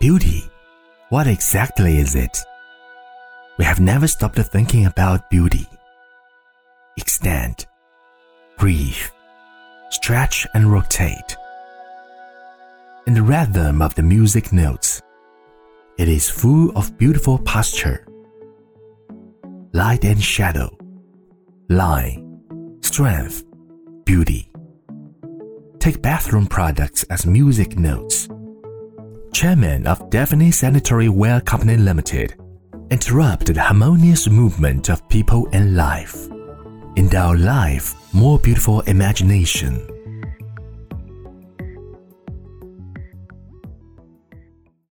Beauty, what exactly is it? We have never stopped thinking about beauty. Extend, breathe, stretch and rotate. In the rhythm of the music notes, it is full of beautiful posture. Light and shadow, line, strength, beauty. Take bathroom products as music notes. Chairman of Daphne Sanitary Ware Company Limited, interrupt the harmonious movement of people and life. Endow life more beautiful imagination.